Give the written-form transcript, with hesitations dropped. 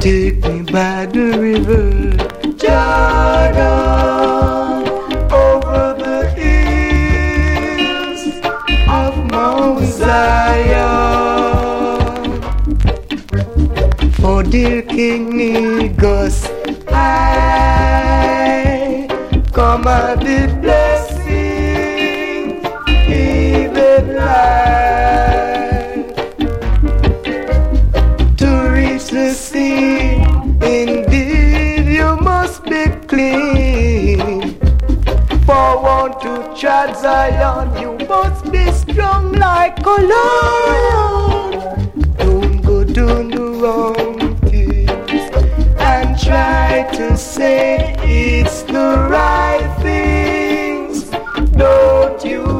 Take me by the river Jordan, over the hills of Mount Zion. For dear King Negus, I come at the blessing, even life, to reach the sea. Indeed, you must be clean. For one to tread Zion, you must be strong like a lion. Don't go doing the wrong things and try to say it's the right things. Don't you